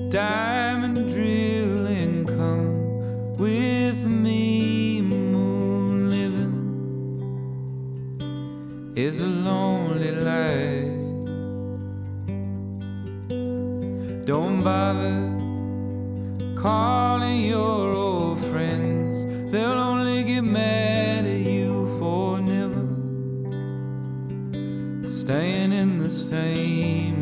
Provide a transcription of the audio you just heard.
diamond drilling. Come with me, moon living is a lonely life. Don't bother calling your old friends, they'll only get mad at you for never staying in the same